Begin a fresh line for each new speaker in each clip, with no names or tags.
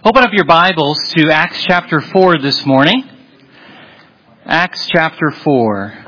Open up your Bibles to Acts chapter 4 this morning. Acts chapter 4.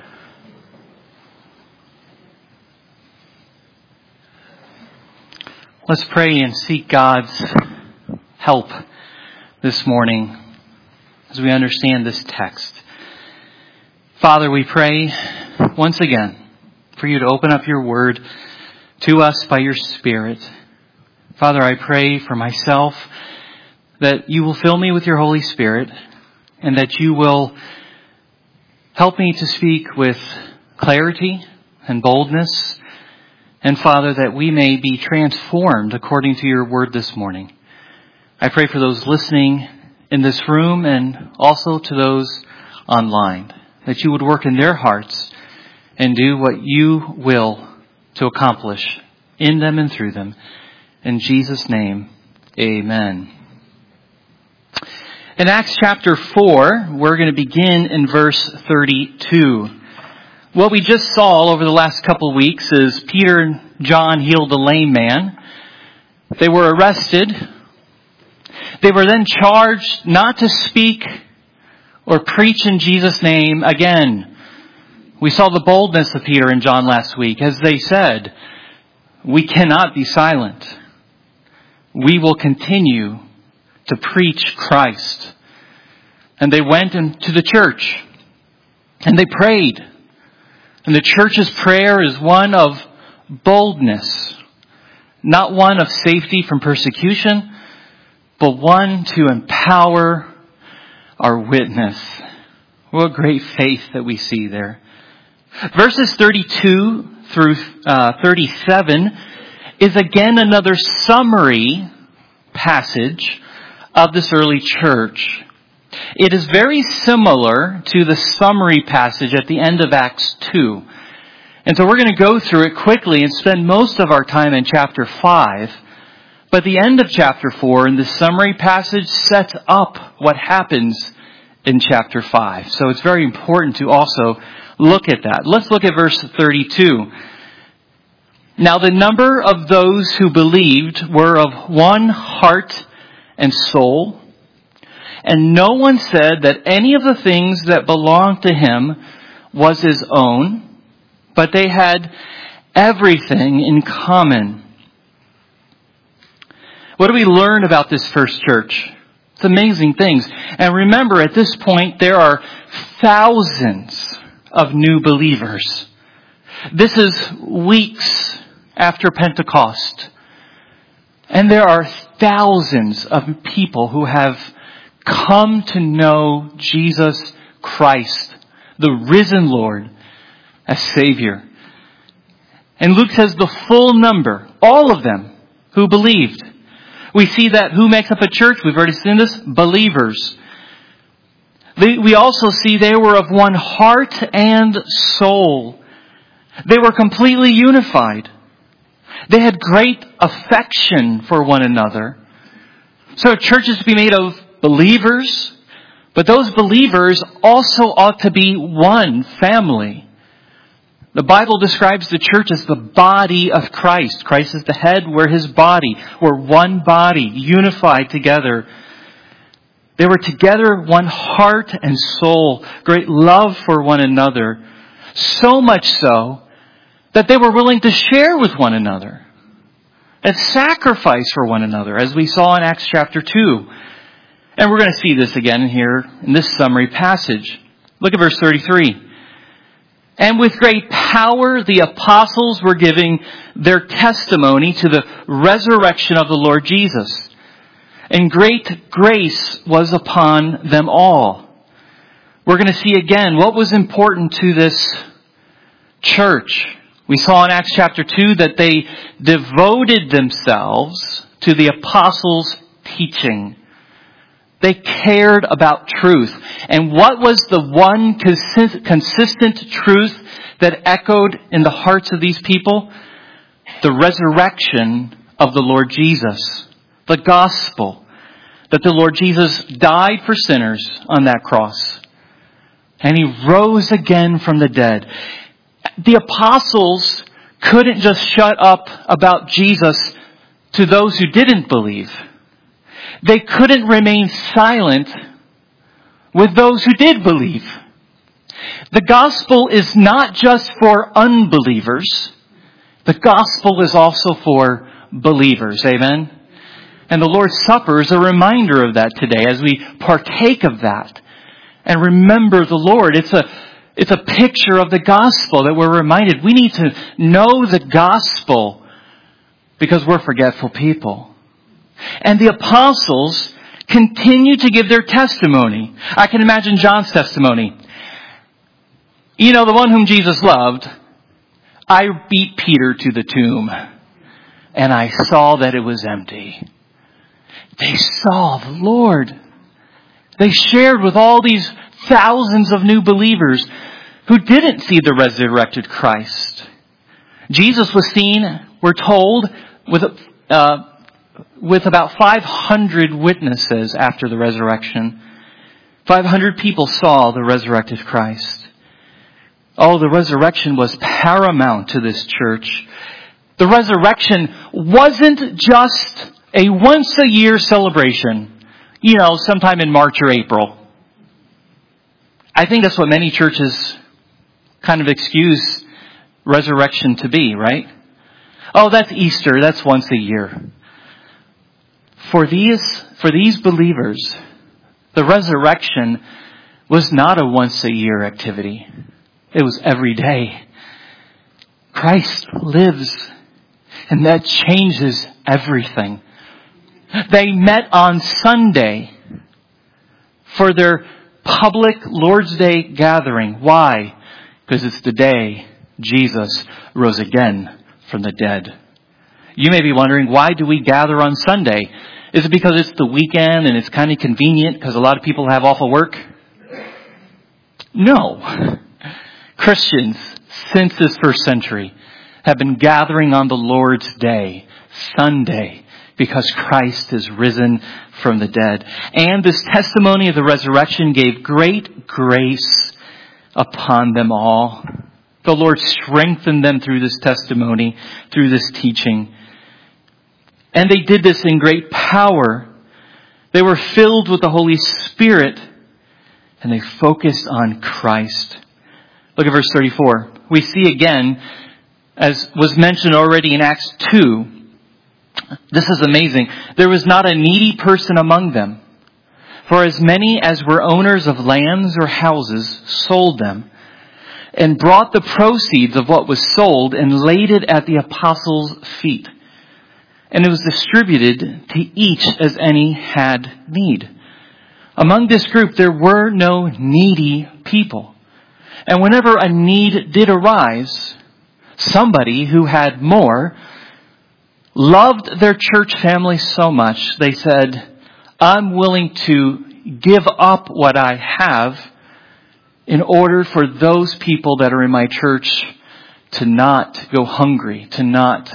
Let's pray and seek God's help this morning as we understand this text. Father, we pray once again for you to open up your word to us by your Spirit. Father, I pray for myself that you will fill me with your Holy Spirit and that you will help me to speak with clarity and boldness. And Father, that we may be transformed according to your word this morning. I pray for those listening in this room and also to those online, that you would work in their hearts and do what you will to accomplish in them and through them. In Jesus' name, amen. In Acts chapter 4, we're going to begin in verse 32. What we just saw over the last couple of weeks is Peter and John healed a lame man. They were arrested. They were then charged not to speak or preach in Jesus' name again. We saw the boldness of Peter and John last week as they said, "We cannot be silent. We will continue to preach Christ." And they went into the church and they prayed. And the church's prayer is one of boldness, not one of safety from persecution, but one to empower our witness. What great faith that we see there. Verses 32 through 37 is again another summary passage of this early church. It is very similar to the summary passage at the end of Acts 2. And so we're going to go through it quickly and spend most of our time in chapter 5. But the end of chapter 4 in the summary passage sets up what happens in chapter 5. So it's very important to also look at that. Let's look at verse 32. Now the number of those who believed were of one heart and soul. And no one said that any of the things that belonged to him was his own, but they had everything in common. What do we learn about this first church? It's amazing things. And remember, at this point, there are thousands of new believers. This is weeks after Pentecost. And there are thousands of people who have come to know Jesus Christ, the risen Lord, as Savior. And Luke says the full number, all of them who believed. We see that who makes up a church? We've already seen this. Believers. We also see they were of one heart and soul. They were completely unified. They had great affection for one another. So a church is to be made of believers, but those believers also ought to be one family. The Bible describes the church as the body of Christ. Christ is the head, we're his body. We're one body, unified together. They were together, one heart and soul, great love for one another. So much so that they were willing to share with one another and sacrifice for one another, as we saw in Acts chapter 2. And we're going to see this again here in this summary passage. Look at verse 33. And with great power, the apostles were giving their testimony to the resurrection of the Lord Jesus. And great grace was upon them all. We're going to see again what was important to this church. We saw in Acts chapter 2 that they devoted themselves to the apostles' teaching. They cared about truth. And what was the one consistent truth that echoed in the hearts of these people? The resurrection of the Lord Jesus. The gospel. That the Lord Jesus died for sinners on that cross. And he rose again from the dead. The apostles couldn't just shut up about Jesus to those who didn't believe. They couldn't remain silent with those who did believe. The gospel is not just for unbelievers. The gospel is also for believers. Amen? And the Lord's Supper is a reminder of that today as we partake of that and remember the Lord. It's a picture of the gospel that we're reminded. We need to know the gospel because we're forgetful people. And the apostles continue to give their testimony. I can imagine John's testimony. You know, the one whom Jesus loved, I beat Peter to the tomb, and I saw that it was empty. They saw the Lord. They shared with all these thousands of new believers who didn't see the resurrected Christ. Jesus was seen, we're told, with about 500 witnesses after the resurrection. 500 people saw the resurrected Christ. Oh, the resurrection was paramount to this church. The resurrection wasn't just a once-a-year celebration, you know, sometime in March or April. I think that's what many churches kind of excuse resurrection to be, right? Oh, that's Easter. That's once a year. For these believers, the resurrection was not a once-a-year activity. It was every day. Christ lives, and that changes everything. They met on Sunday for their public Lord's Day gathering. Why? Because it's the day Jesus rose again from the dead. You may be wondering, why do we gather on Sunday? Is it because it's the weekend and it's kind of convenient because a lot of people have off of work? No. Christians, since this first century, have been gathering on the Lord's Day, Sunday, because Christ is risen from the dead. And this testimony of the resurrection gave great grace upon them all. The Lord strengthened them through this testimony, through this teaching. And they did this in great power. They were filled with the Holy Spirit, and they focused on Christ. Look at verse 34. We see again, as was mentioned already in Acts 2, this is amazing. There was not a needy person among them. For as many as were owners of lands or houses sold them and brought the proceeds of what was sold and laid it at the apostles' feet. And it was distributed to each as any had need. Among this group, there were no needy people. And whenever a need did arise, somebody who had more loved their church family so much, they said, I'm willing to give up what I have in order for those people that are in my church to not go hungry, to not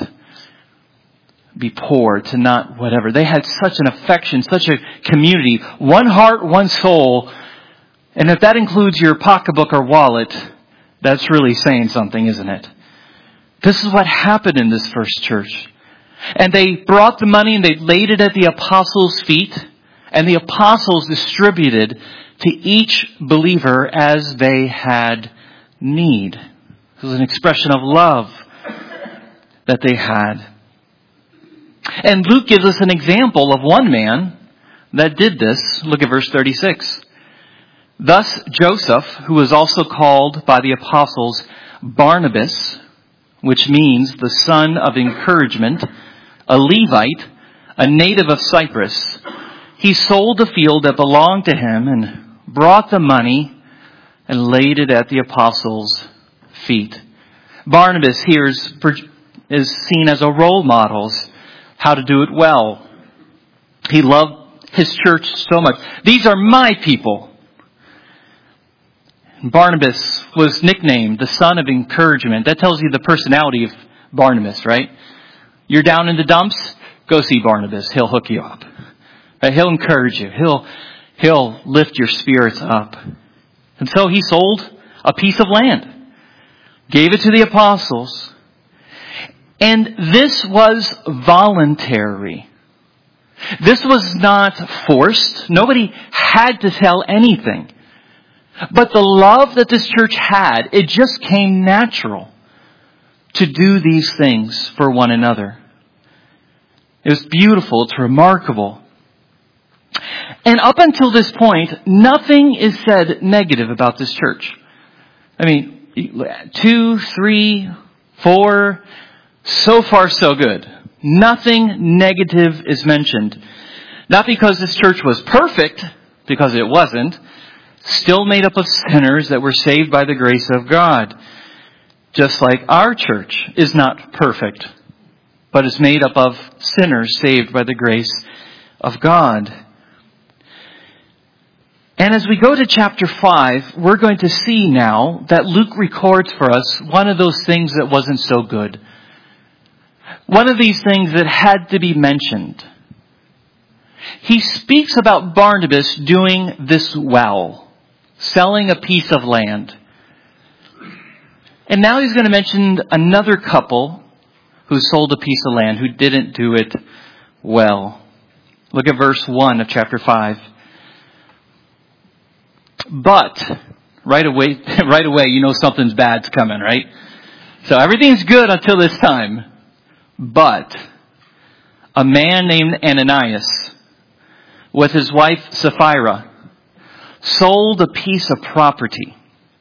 be poor, to not whatever. They had such an affection, such a community, one heart, one soul. And if that includes your pocketbook or wallet, that's really saying something, isn't it? This is what happened in this first church. And they brought the money and they laid it at the apostles' feet. And the apostles distributed to each believer as they had need. It was an expression of love that they had. And Luke gives us an example of one man that did this. Look at verse 36. Thus Joseph, who was also called by the apostles Barnabas, which means the son of encouragement, a Levite, a native of Cyprus, he sold the field that belonged to him and brought the money and laid it at the apostles' feet. Barnabas here is seen as a role model, how to do it well. He loved his church so much. These are my people. Barnabas was nicknamed the son of encouragement. That tells you the personality of Barnabas, right? You're down in the dumps, go see Barnabas. He'll hook you up. Right? He'll encourage you. He'll lift your spirits up. And so he sold a piece of land, gave it to the apostles, and this was voluntary. This was not forced. Nobody had to tell anything. But the love that this church had, it just came natural to do these things for one another. It was beautiful. It's remarkable. And up until this point, nothing is said negative about this church. I mean, 2, 3, 4, so far so good. Nothing negative is mentioned. Not because this church was perfect, because it wasn't. Still made up of sinners that were saved by the grace of God. Just like our church is not perfect, but is made up of sinners saved by the grace of God. And as we go to chapter 5, we're going to see now that Luke records for us one of those things that wasn't so good. One of these things that had to be mentioned. He speaks about Barnabas doing this well, selling a piece of land. And now he's going to mention another couple who sold a piece of land, who didn't do it well. Look at verse 1 of chapter 5. But, right away, you know something's bad's coming, right? So everything's good until this time. But a man named Ananias, with his wife Sapphira, sold a piece of property.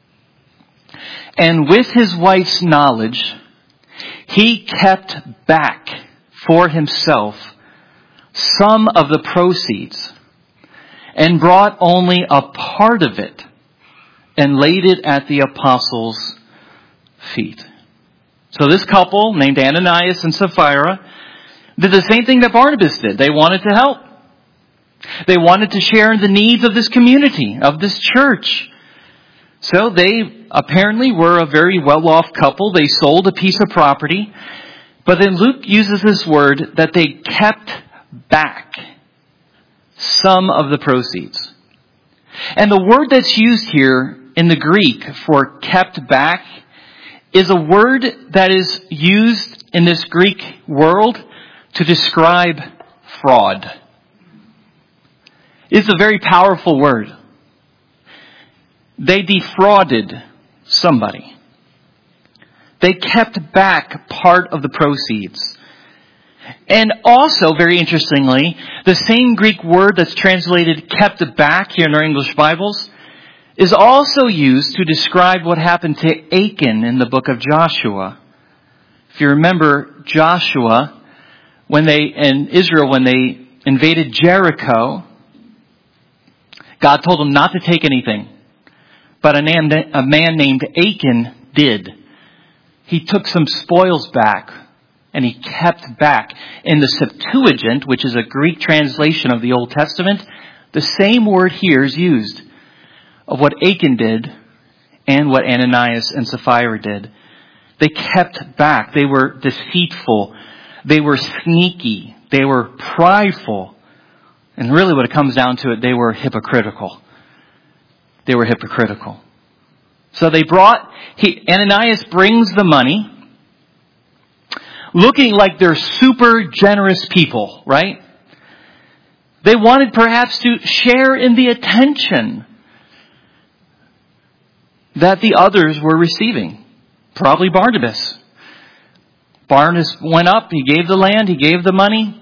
And with his wife's knowledge, he kept back for himself some of the proceeds and brought only a part of it and laid it at the apostles' feet. So this couple, named Ananias and Sapphira, did the same thing that Barnabas did. They wanted to help. They wanted to share in the needs of this community, of this church. So they apparently were a very well-off couple. They sold a piece of property. But then Luke uses this word that they kept back some of the proceeds. And the word that's used here in the Greek for kept back is a word that is used in this Greek world to describe fraud. It's a very powerful word. They defrauded somebody. They kept back part of the proceeds. And also, very interestingly, the same Greek word that's translated kept back here in our English Bibles is also used to describe what happened to Achan in the book of Joshua. If you remember Joshua, when they invaded Jericho, God told them not to take anything. But a man named Achan did. He took some spoils back, and he kept back. In the Septuagint, which is a Greek translation of the Old Testament, the same word here is used of what Achan did and what Ananias and Sapphira did. They kept back. They were deceitful. They were sneaky. They were prideful. And really what it comes down to it, they were hypocritical. They were hypocritical. So Ananias brings the money, looking like they're super generous people, right? They wanted perhaps to share in the attention that the others were receiving. Probably Barnabas. Barnabas went up, he gave the land, he gave the money.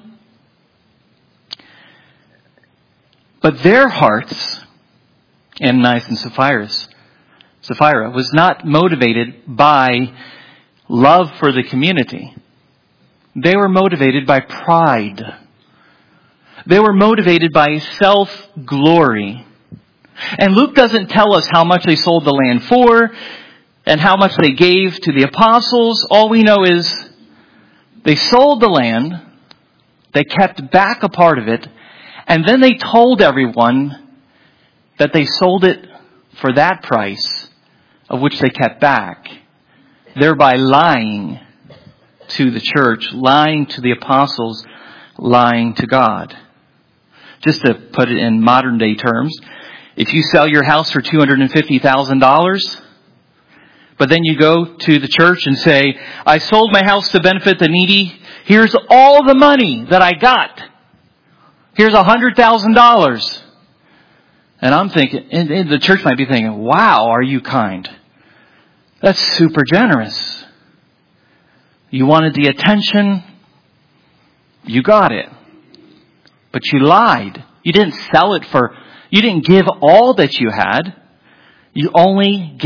But their hearts, Ananias and Sapphira, was not motivated by love for the community. They were motivated by pride. They were motivated by self-glory. And Luke doesn't tell us how much they sold the land for and how much they gave to the apostles. All we know is they sold the land, they kept back a part of it, and then they told everyone that they sold it for that price of which they kept back, thereby lying to the church, lying to the apostles, lying to God. Just to put it in modern day terms, if you sell your house for $250,000, but then you go to the church and say, I sold my house to benefit the needy, here's all the money that I got. Here's $100,000. And I'm thinking, and the church might be thinking, wow, are you kind? That's super generous. You wanted the attention. You got it. But you lied. You didn't sell it you didn't give all that you had. You only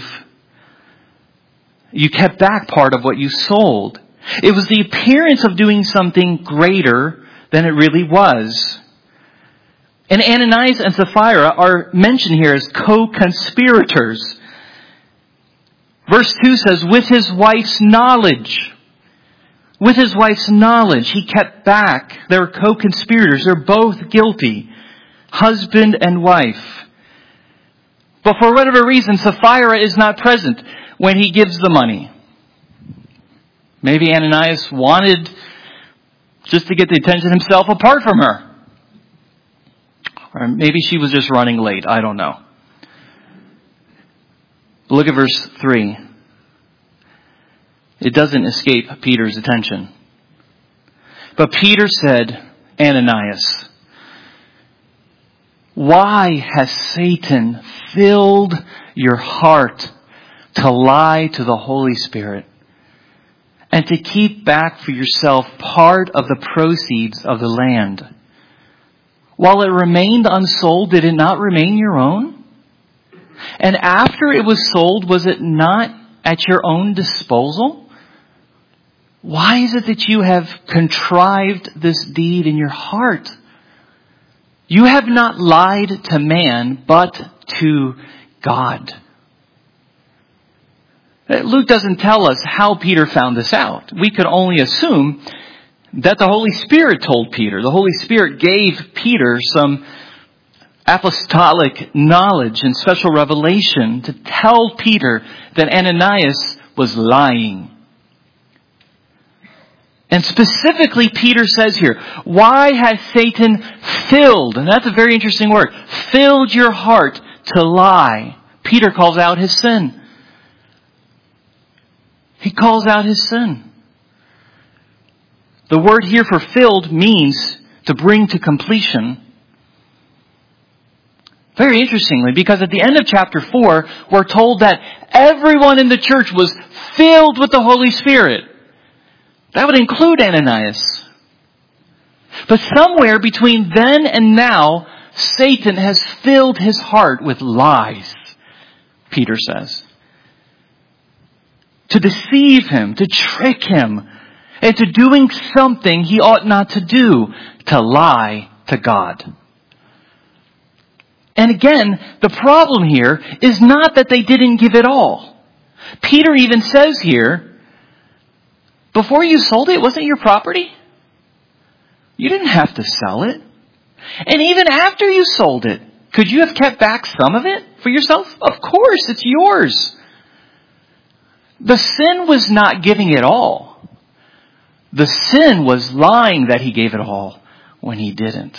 you kept back part of what you sold. It was the appearance of doing something greater than it really was. And Ananias and Sapphira are mentioned here as co-conspirators. Verse 2 says, with his wife's knowledge. With his wife's knowledge, he kept back. They were co-conspirators. They're both guilty. Husband and wife. But for whatever reason, Sapphira is not present when he gives the money. Maybe Ananias wanted just to get the attention himself apart from her. Or maybe she was just running late. I don't know. Look at verse 3. It doesn't escape Peter's attention. But Peter said, Ananias, why has Satan filled your heart to lie to the Holy Spirit and to keep back for yourself part of the proceeds of the land? While it remained unsold, did it not remain your own? And after it was sold, was it not at your own disposal? Why is it that you have contrived this deed in your heart? You have not lied to man, but to God. Luke doesn't tell us how Peter found this out. We could only assume that the Holy Spirit told Peter. The Holy Spirit gave Peter some apostolic knowledge and special revelation to tell Peter that Ananias was lying. And specifically, Peter says here, why has Satan filled, and that's a very interesting word, filled your heart to lie? Peter calls out his sin. He calls out his sin. The word here for filled means to bring to completion. Very interestingly, because at the end of chapter 4, we're told that everyone in the church was filled with the Holy Spirit. That would include Ananias. But somewhere between then and now, Satan has filled his heart with lies, Peter says. To deceive him, to trick him, and to doing something he ought not to do, to lie to God. And again, the problem here is not that they didn't give it all. Peter even says here, before you sold it, wasn't your property? You didn't have to sell it. And even after you sold it, could you have kept back some of it for yourself? Of course, it's yours. The sin was not giving it all. The sin was lying that he gave it all when he didn't.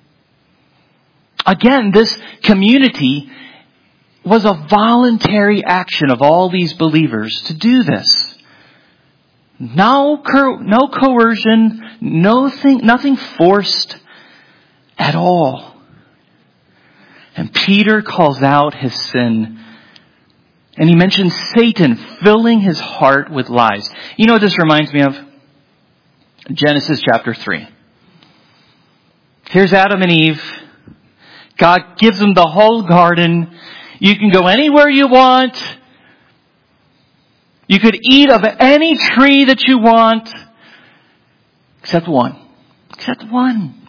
Again, this community was a voluntary action of all these believers to do this. No coercion, nothing forced at all. And Peter calls out his sin. And he mentions Satan filling his heart with lies. You know what this reminds me of? Genesis chapter 3. Here's Adam and Eve. God gives them the whole garden. You can go anywhere you want. You could eat of any tree that you want. Except one. Except one.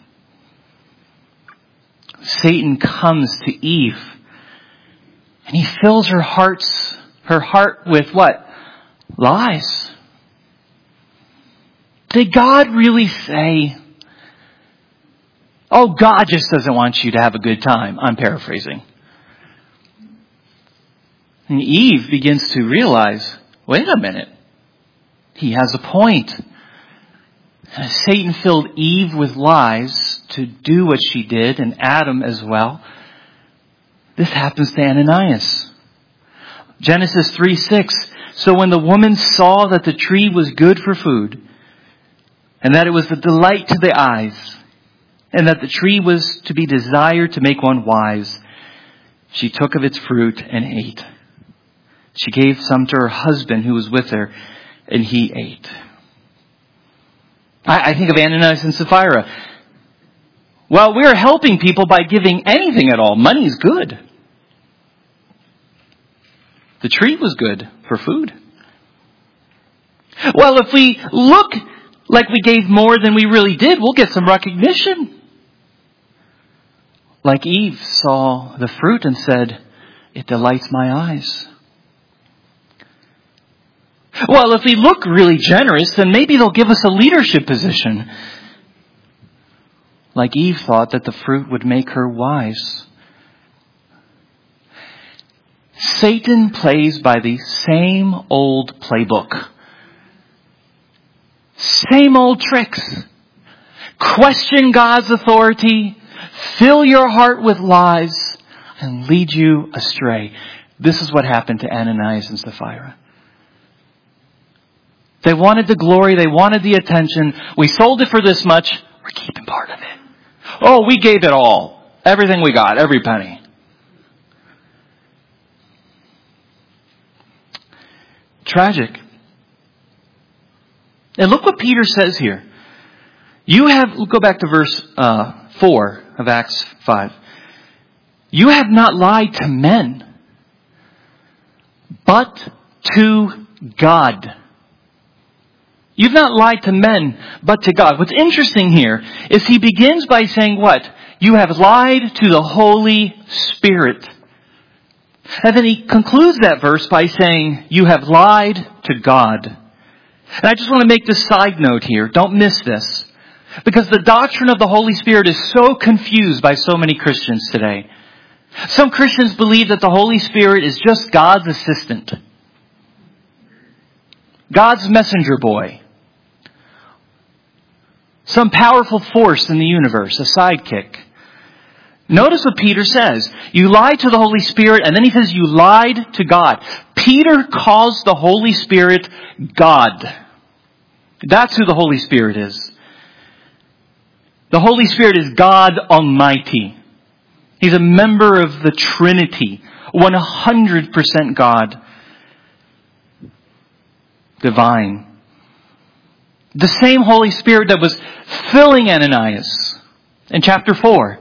Satan comes to Eve. And he fills her heart with what? Lies. Did God really say, oh, God just doesn't want you to have a good time? I'm paraphrasing. And Eve begins to realize, wait a minute. He has a point. And Satan filled Eve with lies to do what she did, and Adam as well. This happens to Ananias. Genesis 3:6. So when the woman saw that the tree was good for food, and that it was a delight to the eyes, and that the tree was to be desired to make one wise, she took of its fruit and ate. She gave some to her husband who was with her, and he ate. I think of Ananias and Sapphira. Well, we're helping people by giving anything at all. Money's good. The tree was good for food. Well, if we look like we gave more than we really did, we'll get some recognition. Like Eve saw the fruit and said, "It delights my eyes." Well, if we look really generous, then maybe they'll give us a leadership position. Like Eve thought that the fruit would make her wise. Satan plays by the same old playbook. Same old tricks. Question God's authority, fill your heart with lies, and lead you astray. This is what happened to Ananias and Sapphira. They wanted the glory. They wanted the attention. We sold it for this much. We're keeping part of it. Oh, we gave it all. Everything we got. Every penny. Tragic. And look what Peter says here. We'll go back to verse 4 of Acts 5. You have not lied to men, but to God. You've not lied to men, but to God. What's interesting here is he begins by saying what? You have lied to the Holy Spirit. And then he concludes that verse by saying, you have lied to God. And I just want to make this side note here. Don't miss this. Because the doctrine of the Holy Spirit is so confused by so many Christians today. Some Christians believe that the Holy Spirit is just God's assistant. God's messenger boy. Some powerful force in the universe, a sidekick. Notice what Peter says. You lied to the Holy Spirit, and then he says you lied to God. Peter calls the Holy Spirit God. That's who the Holy Spirit is. The Holy Spirit is God Almighty. He's a member of the Trinity. 100% God. Divine. The same Holy Spirit that was filling Ananias in chapter 4.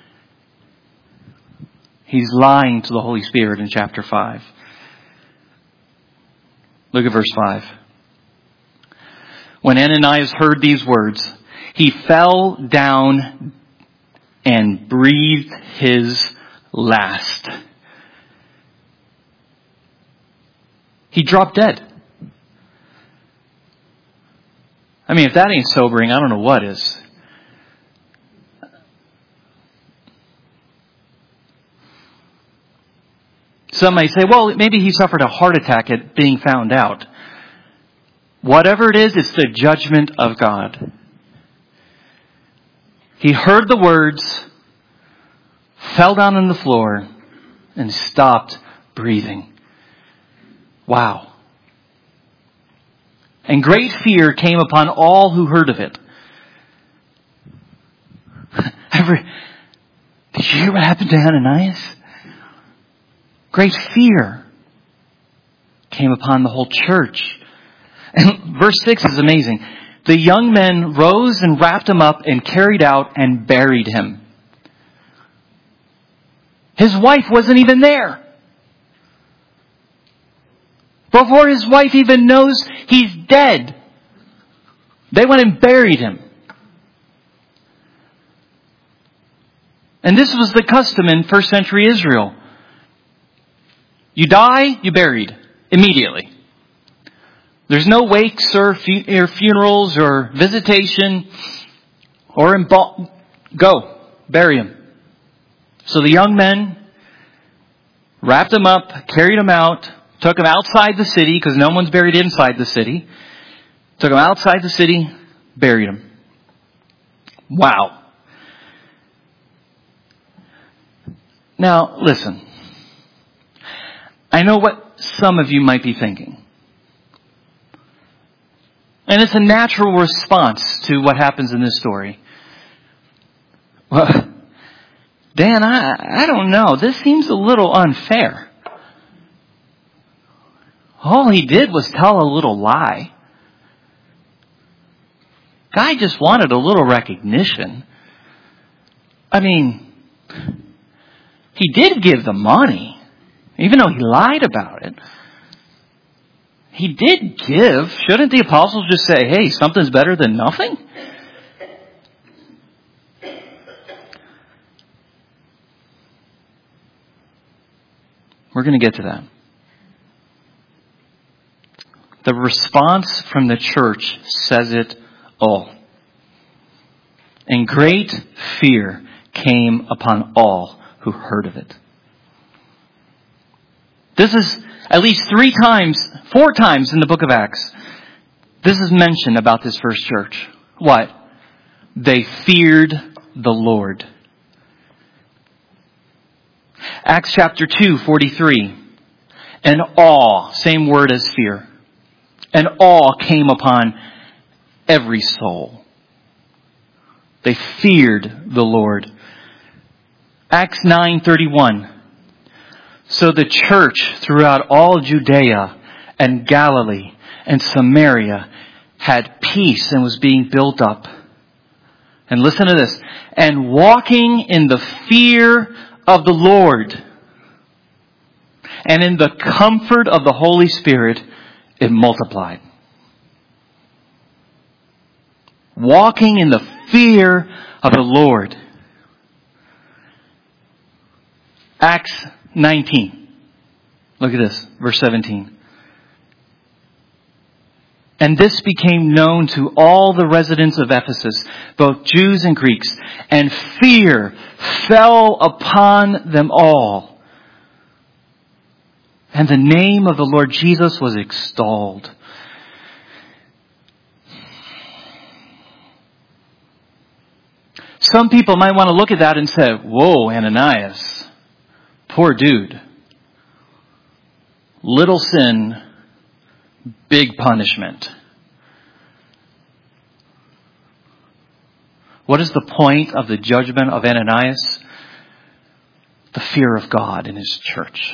He's lying to the Holy Spirit in chapter 5. Look at verse 5. When Ananias heard these words, he fell down and breathed his last. He dropped dead. I mean, if that ain't sobering, I don't know what is. Some may say, well, maybe he suffered a heart attack at being found out. Whatever it is, it's the judgment of God. He heard the words, fell down on the floor, and stopped breathing. Wow. And great fear came upon all who heard of it. Did you hear what happened to Ananias? Great fear came upon the whole church. And verse 6 is amazing. The young men rose and wrapped him up and carried out and buried him. His wife wasn't even there. Before his wife even knows he's dead, they went and buried him. And this was the custom in first century Israel. You die, you buried immediately. There's no wakes or funerals or visitation or go, bury him. So the young men wrapped him up, carried him out, took him outside the city because no one's buried inside the city. Took him outside the city, buried him. Wow. Now, listen. I know what some of you might be thinking. And it's a natural response to what happens in this story. Well, Dan, I don't know. This seems a little unfair. All he did was tell a little lie. Guy just wanted a little recognition. I mean, he did give the money, even though he lied about it. He did give. Shouldn't the apostles just say, hey, something's better than nothing? We're going to get to that. The response from the church says it all. And great fear came upon all who heard of it. This is at least 4 times in the book of Acts. This is mentioned about this first church. What? They feared the Lord. Acts chapter 2, 43. And awe, same word as fear. And awe came upon every soul. They feared the Lord. Acts 9:31. So the church throughout all Judea and Galilee and Samaria had peace and was being built up. And listen to this. And walking in the fear of the Lord and in the comfort of the Holy Spirit, it multiplied. Walking in the fear of the Lord. Acts 19. Look at this, verse 17. And this became known to all the residents of Ephesus, both Jews and Greeks, and fear fell upon them all. And the name of the Lord Jesus was extolled. Some people might want to look at that and say, whoa, Ananias, poor dude. Little sin, big punishment. What is the point of the judgment of Ananias? The fear of God in his church.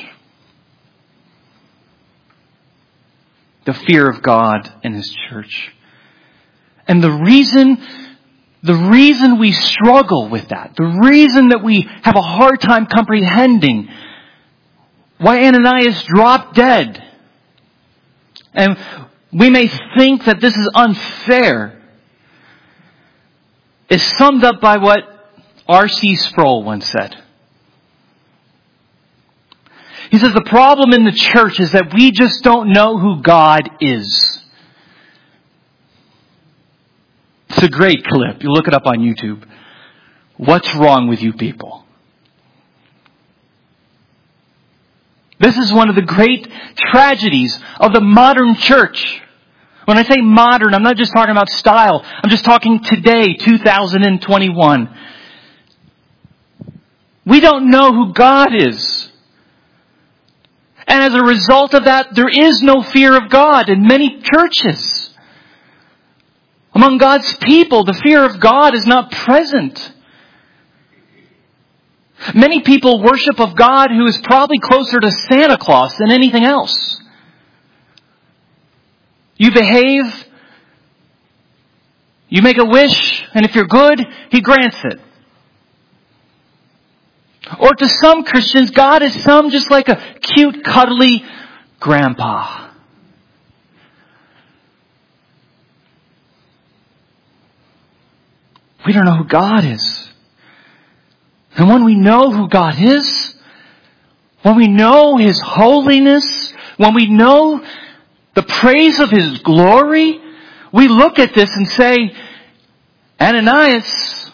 The fear of God in his church. And the reason we struggle with that, the reason that we have a hard time comprehending why Ananias dropped dead, and we may think that this is unfair, is summed up by what R.C. Sproul once said. He says the problem in the church is that we just don't know who God is. It's a great clip. You look it up on YouTube. What's wrong with you people? This is one of the great tragedies of the modern church. When I say modern, I'm not just talking about style. I'm just talking today, 2021. We don't know who God is. And as a result of that, there is no fear of God in many churches. Among God's people, the fear of God is not present. Many people worship of God who is probably closer to Santa Claus than anything else. You behave, you make a wish, and if you're good, He grants it. Or to some Christians, God is just like a cute, cuddly grandpa. We don't know who God is. And when we know who God is, when we know His holiness, when we know the praise of His glory, we look at this and say, Ananias,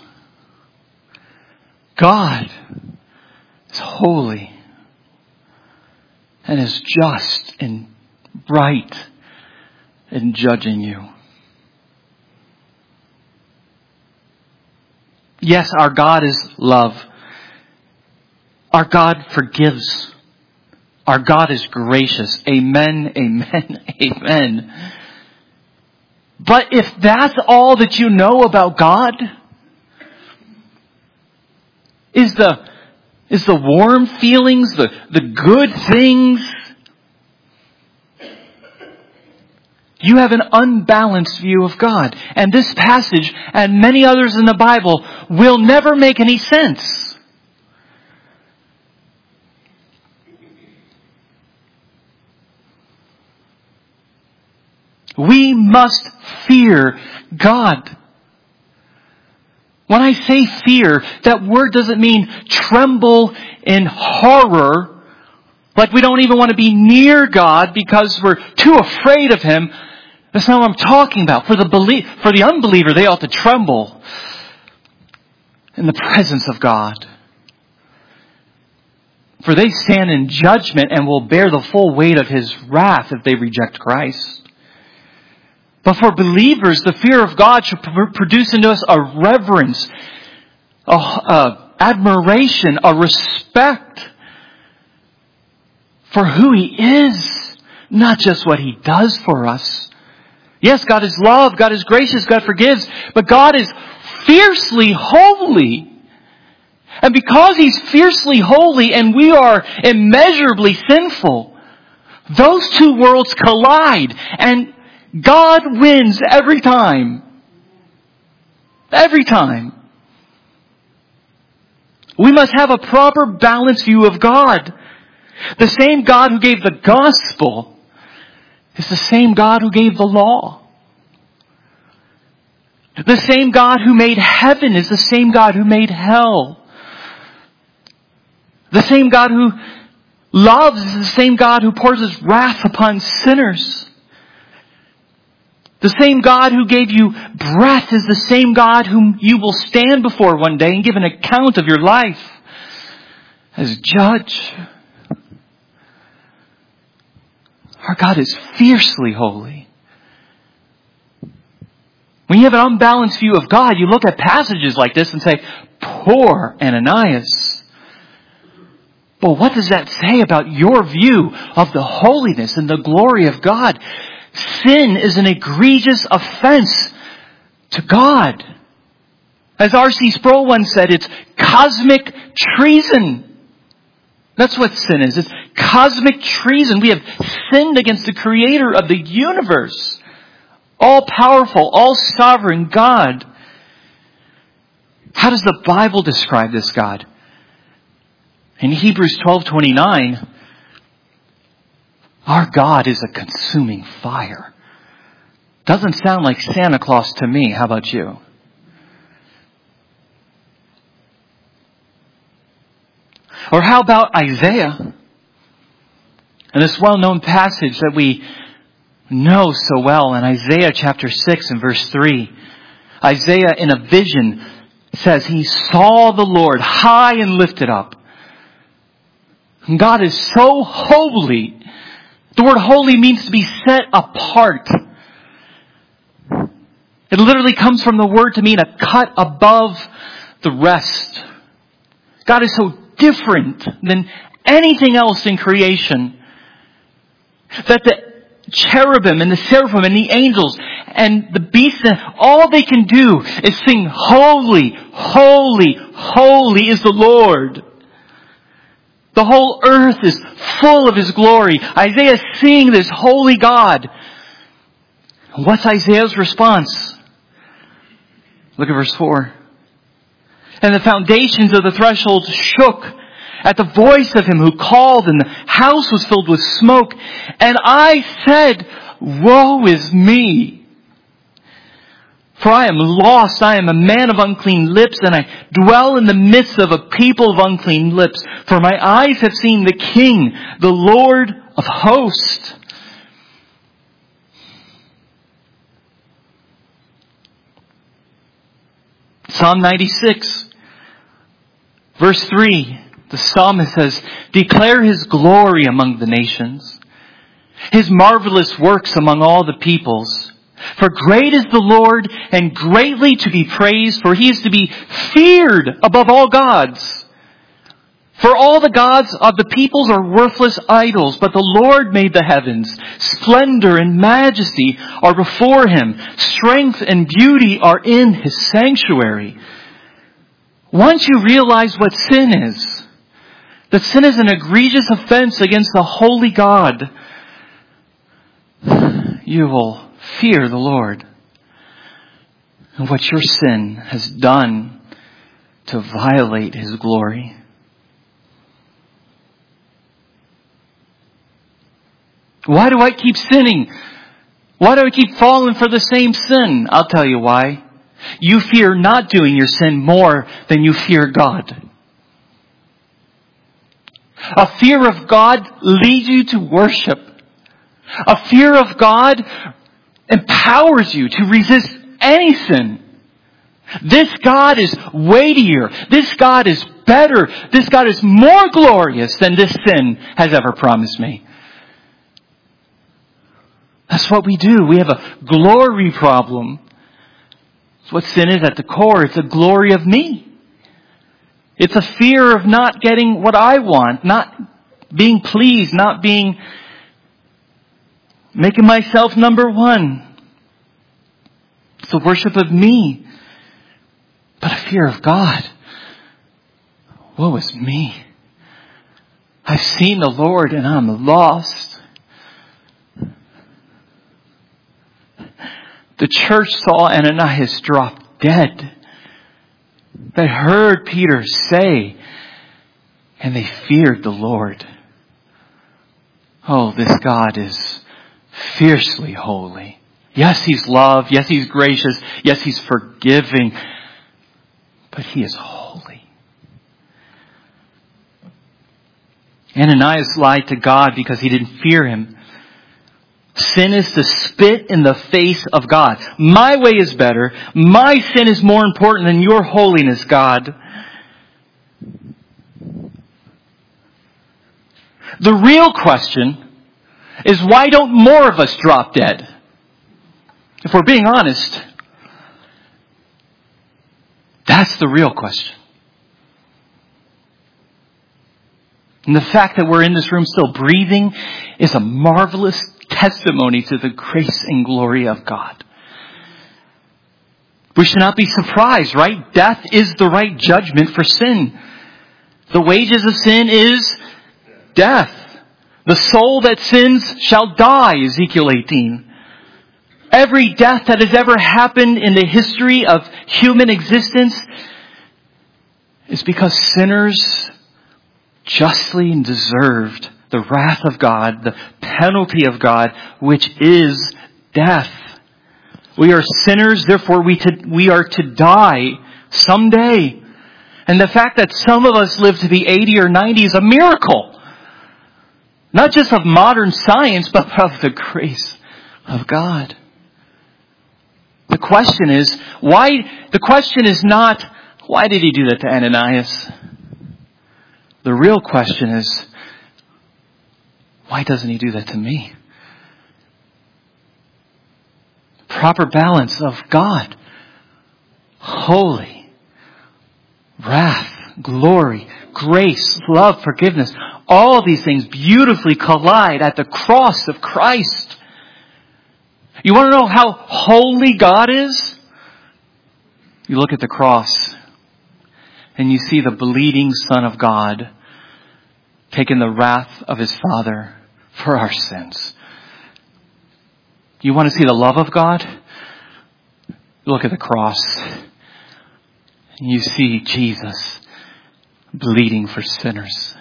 God is holy and is just and right in judging you. Yes, our God is love. Our God forgives. Our God is gracious. Amen, amen, amen. But if that's all that you know about God, Is the warm feelings, the good things? You have an unbalanced view of God. And this passage and many others in the Bible will never make any sense. We must fear God. When I say fear, that word doesn't mean tremble in horror, like we don't even want to be near God because we're too afraid of Him. That's not what I'm talking about. For the unbeliever, they ought to tremble in the presence of God. For they stand in judgment and will bear the full weight of His wrath if they reject Christ. But for believers, the fear of God should produce into us a reverence, a admiration, a respect for who He is, not just what He does for us. Yes, God is love, God is gracious, God forgives, but God is fiercely holy. And because He's fiercely holy and we are immeasurably sinful, those two worlds collide and God wins every time. Every time. We must have a proper balanced view of God. The same God who gave the gospel is the same God who gave the law. The same God who made heaven is the same God who made hell. The same God who loves is the same God who pours His wrath upon sinners. The same God who gave you breath is the same God whom you will stand before one day and give an account of your life as judge. Our God is fiercely holy. When you have an unbalanced view of God, you look at passages like this and say, poor Ananias. But what does that say about your view of the holiness and the glory of God? Sin is an egregious offense to God. As R.C. Sproul once said, it's cosmic treason. That's what sin is. It's cosmic treason. We have sinned against the Creator of the universe. All-powerful, all-sovereign God. How does the Bible describe this God? In Hebrews 12:29, our God is a consuming fire. Doesn't sound like Santa Claus to me. How about you? Or how about Isaiah? And this well-known passage that we know so well in Isaiah chapter 6 and verse 3. Isaiah in a vision says he saw the Lord high and lifted up. And God is so holy. The word holy means to be set apart. It literally comes from the word to mean a cut above the rest. God is so different than anything else in creation that the cherubim and the seraphim and the angels and the beasts, all they can do is sing, holy, holy, holy is the Lord. The whole earth is full of His glory. Isaiah is seeing this holy God. What's Isaiah's response? Look at verse 4. And the foundations of the threshold shook at the voice of Him who called, and the house was filled with smoke. And I said, woe is me! For I am lost, I am a man of unclean lips, and I dwell in the midst of a people of unclean lips. For my eyes have seen the King, the Lord of hosts. Psalm 96, verse 3, the psalmist says, declare His glory among the nations, His marvelous works among all the peoples. For great is the Lord and greatly to be praised, for He is to be feared above all gods. For all the gods of the peoples are worthless idols, but the Lord made the heavens. Splendor and majesty are before Him. Strength and beauty are in His sanctuary. Once you realize what sin is, that sin is an egregious offense against the holy God, you will fear the Lord and what your sin has done to violate His glory. Why do I keep sinning? Why do I keep falling for the same sin? I'll tell you why. You fear not doing your sin more than you fear God. A fear of God leads you to worship. A fear of God empowers you to resist any sin. This God is weightier. This God is better. This God is more glorious than this sin has ever promised me. That's what we do. We have a glory problem. That's what sin is at the core. It's a glory of me. It's a fear of not getting what I want, not being pleased, not making myself number one. It's a worship of me, but a fear of God. Woe is me. I've seen the Lord and I'm lost. The church saw Ananias drop dead. They heard Peter say, and they feared the Lord. Oh, this God is fiercely holy. Yes, He's love. Yes, He's gracious. Yes, He's forgiving. But He is holy. Ananias lied to God because he didn't fear Him. Sin is to spit in the face of God. My way is better. My sin is more important than your holiness, God. The real question is, why don't more of us drop dead? If we're being honest, that's the real question. And the fact that we're in this room still breathing is a marvelous testimony to the grace and glory of God. We should not be surprised, right? Death is the right judgment for sin. The wages of sin is death. The soul that sins shall die, Ezekiel 18. Every death that has ever happened in the history of human existence is because sinners justly deserved the wrath of God, the penalty of God, which is death. We are sinners, therefore we are to die someday. And the fact that some of us live to be 80 or 90 is a miracle. Not just of modern science, but of the grace of God. The question is, the question is not, why did He do that to Ananias? The real question is, why doesn't He do that to me? Proper balance of God. Holy. Wrath. Glory. Grace. Love. Forgiveness. All these things beautifully collide at the cross of Christ. You want to know how holy God is? You look at the cross and you see the bleeding Son of God taking the wrath of His Father for our sins. You want to see the love of God? Look at the cross. And you see Jesus bleeding for sinners.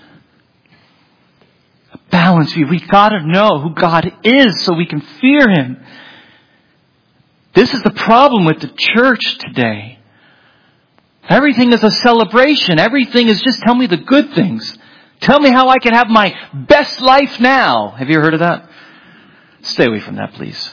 A balance view. We got to know who God is so we can fear Him. This is the problem with the church today. Everything is a celebration. Everything is just tell me the good things. Tell me how I can have my best life now. Have you heard of that? Stay away from that, please.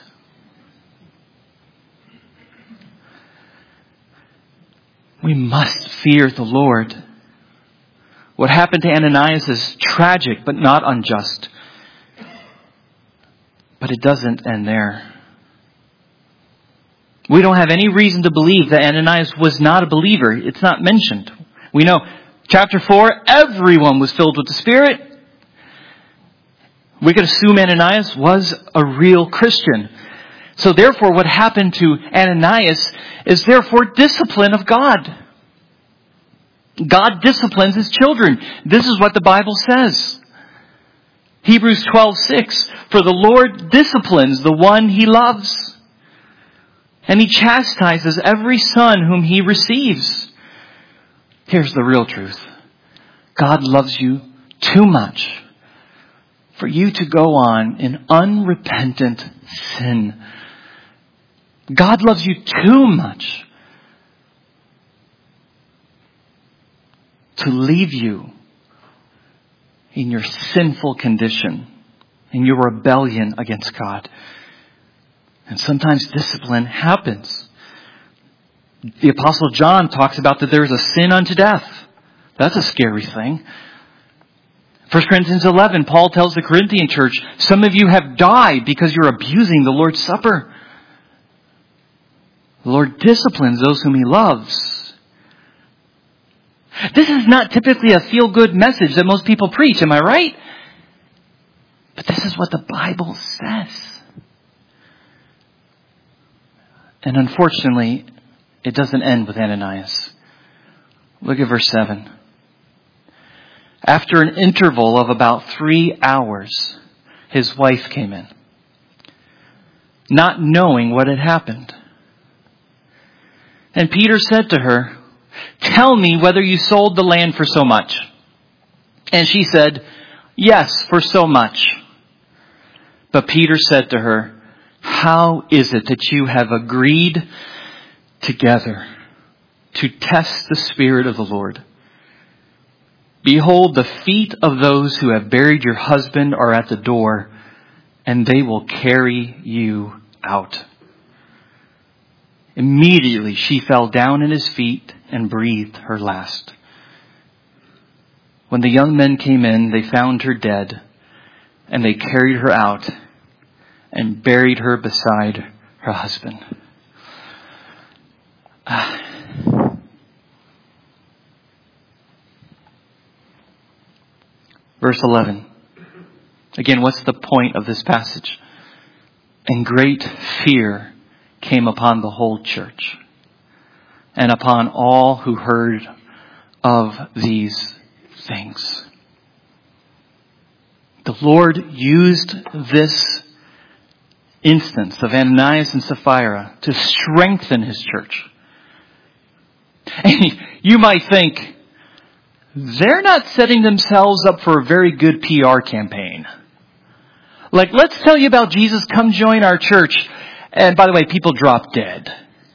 We must fear the Lord. What happened to Ananias is tragic, but not unjust. But it doesn't end there. We don't have any reason to believe that Ananias was not a believer. It's not mentioned. We know, chapter 4, everyone was filled with the Spirit. We could assume Ananias was a real Christian. So therefore, what happened to Ananias is therefore discipline of God. God disciplines His children. This is what the Bible says. Hebrews 12:6, for the Lord disciplines the one He loves, and He chastises every son whom He receives. Here's the real truth. God loves you too much for you to go on in unrepentant sin. God loves you too much to leave you in your sinful condition, in your rebellion against God. And sometimes discipline happens. The Apostle John talks about that there is a sin unto death. That's a scary thing. 1 Corinthians 11, Paul tells the Corinthian church, some of you have died because you're abusing the Lord's Supper. The Lord disciplines those whom He loves. This is not typically a feel-good message that most people preach, am I right? But this is what the Bible says. And unfortunately, it doesn't end with Ananias. Look at verse 7. After an interval of about 3 hours, his wife came in, not knowing what had happened. And Peter said to her, tell me whether you sold the land for so much. And she said, yes, for so much. But Peter said to her, how is it that you have agreed together to test the Spirit of the Lord? Behold, the feet of those who have buried your husband are at the door, and they will carry you out. Immediately she fell down at his feet and breathed her last. When the young men came in, they found her dead, and they carried her out and buried her beside her husband. Verse 11. Again, what's the point of this passage? And great fear came upon the whole church and upon all who heard of these things. The Lord used this instance of Ananias and Sapphira to strengthen His church. And you might think, they're not setting themselves up for a very good PR campaign. Like, let's tell you about Jesus, come join our church. And by the way, people drop dead.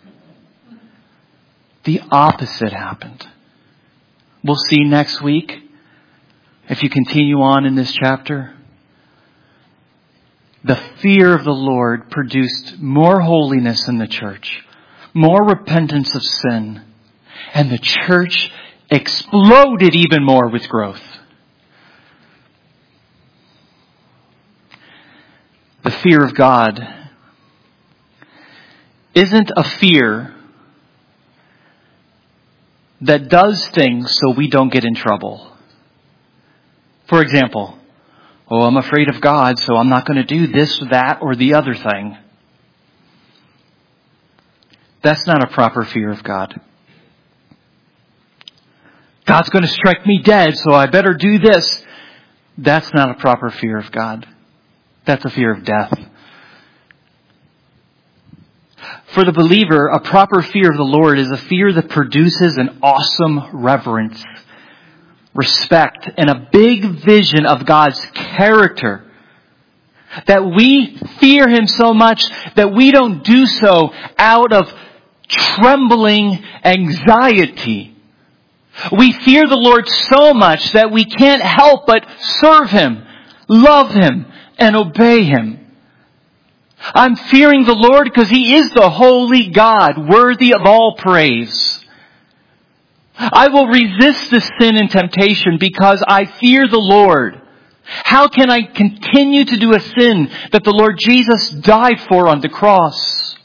The opposite happened. We'll see next week, if you continue on in this chapter. The fear of the Lord produced more holiness in the church, more repentance of sin, and the church exploded even more with growth. The fear of God isn't a fear that does things so we don't get in trouble. For example, I'm afraid of God, so I'm not going to do this, that, or the other thing. That's not a proper fear of God. God's going to strike me dead, so I better do this. That's not a proper fear of God. That's a fear of death. For the believer, a proper fear of the Lord is a fear that produces an awesome reverence, respect, and a big vision of God's character. That we fear Him so much that we don't do so out of trembling anxiety. We fear the Lord so much that we can't help but serve Him, love Him, and obey Him. I'm fearing the Lord because He is the holy God, worthy of all praise. I will resist this sin and temptation because I fear the Lord. How can I continue to do a sin that the Lord Jesus died for on the cross?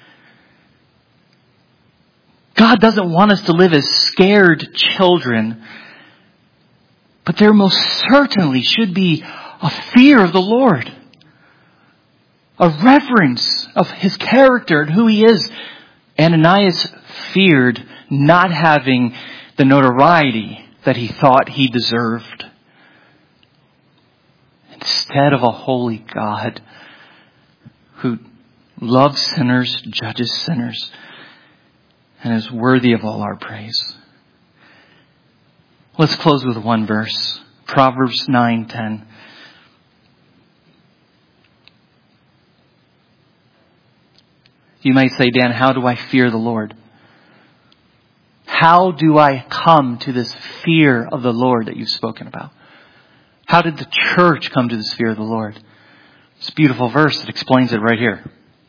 God doesn't want us to live as scared children, but there most certainly should be a fear of the Lord, a reverence of His character and who He is. Ananias feared not having the notoriety that he thought he deserved. Instead of a holy God who loves sinners, judges sinners, and is worthy of all our praise. Let's close with one verse. Proverbs 9:10. You might say, Dan, how do I fear the Lord? How do I come to this fear of the Lord that you've spoken about? How did the church come to this fear of the Lord? It's a beautiful verse that explains it right here.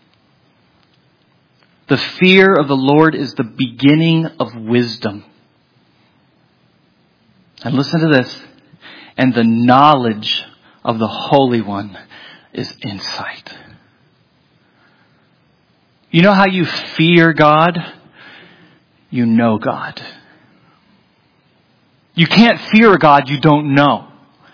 The fear of the Lord is the beginning of wisdom. And listen to this. And the knowledge of the Holy One is insight. You know how you fear God? You know God. You can't fear a God you don't know.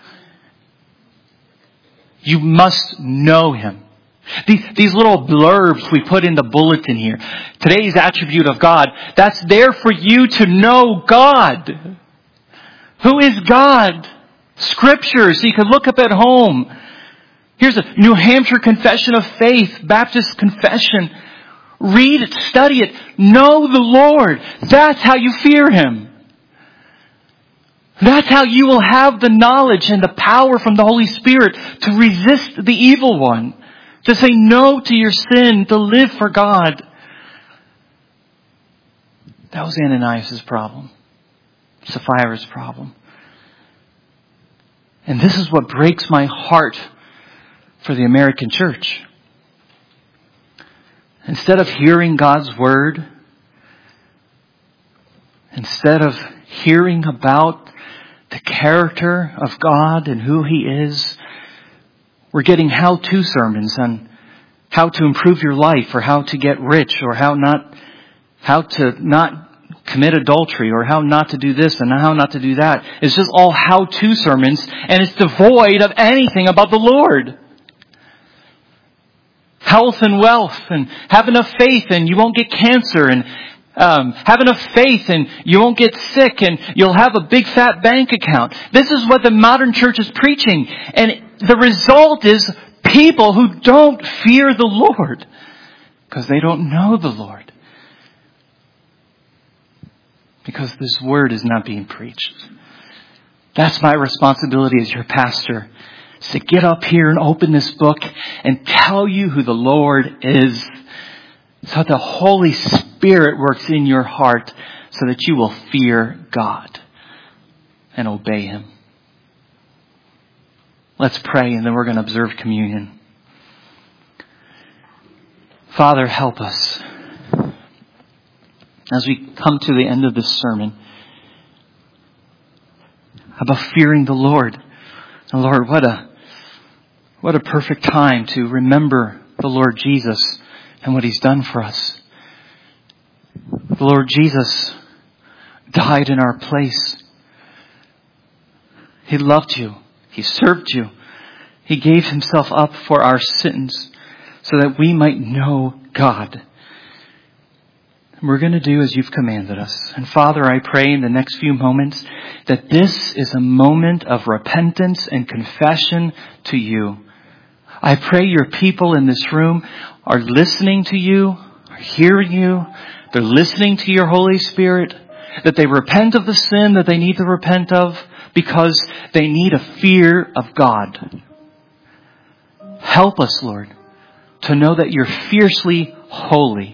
You must know Him. These little blurbs we put in the bulletin here. Today's attribute of God. That's there for you to know God. Who is God? Scripture, so you can look up at home. Here's a New Hampshire Confession of Faith, Baptist Confession. Read it, study it. Know the Lord. That's how you fear Him. That's how you will have the knowledge and the power from the Holy Spirit to resist the evil one. To say no to your sin, to live for God. That was Ananias' problem. Sapphira's problem. And this is what breaks my heart for the American church. Instead of hearing God's Word, instead of hearing about the character of God and who He is, we're getting how-to sermons on how to improve your life or how to get rich or how to not commit adultery or how not to do this and how not to do that. It's just all how-to sermons, and it's devoid of anything about the Lord. Health and wealth, and have enough faith and you won't get cancer, and have enough faith and you won't get sick, and you'll have a big fat bank account. This is what the modern church is preaching. And the result is people who don't fear the Lord because they don't know the Lord. Because this word is not being preached. That's my responsibility as your pastor. Is to get up here and open this book and tell you who the Lord is. So that the Holy Spirit works in your heart so that you will fear God and obey Him. Let's pray, and then we're going to observe communion. Father, help us as we come to the end of this sermon about fearing the Lord. And Lord, what a perfect time to remember the Lord Jesus and what He's done for us. The Lord Jesus died in our place. He loved you. He served you. He gave Himself up for our sins so that we might know God. And we're going to do as You've commanded us. And Father, I pray in the next few moments that this is a moment of repentance and confession to You. I pray Your people in this room are listening to You, are hearing You. They're listening to Your Holy Spirit, that they repent of the sin that they need to repent of because they need a fear of God. Help us, Lord, to know that You're fiercely holy.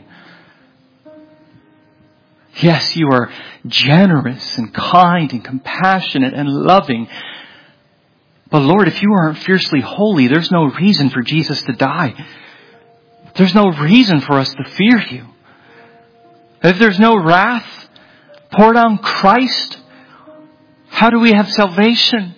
Yes, You are generous and kind and compassionate and loving. But Lord, if You aren't fiercely holy, there's no reason for Jesus to die. There's no reason for us to fear You. If there's no wrath poured on Christ, how do we have salvation?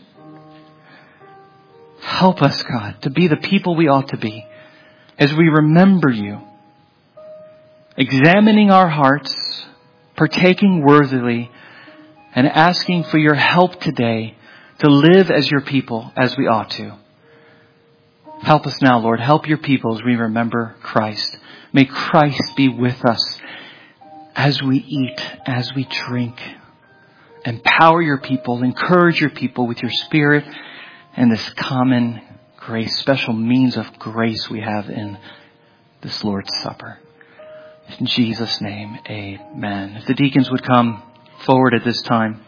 Help us, God, to be the people we ought to be as we remember You, examining our hearts, partaking worthily, and asking for Your help today to live as Your people as we ought to. Help us now, Lord. Help Your people as we remember Christ. May Christ be with us as we eat, as we drink. empower your people, encourage your people with your Spirit and this common grace, special means of grace we have in this Lord's Supper. In Jesus' name, amen. If the deacons would come forward at this time.